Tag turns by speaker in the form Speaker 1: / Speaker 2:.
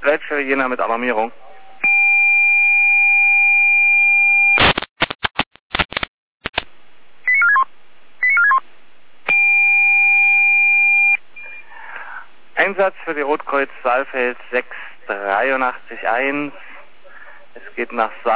Speaker 1: 12 für Jena mit Alarmierung. Einsatz für die Rotkreuz Saalfeld 6881. Es geht nach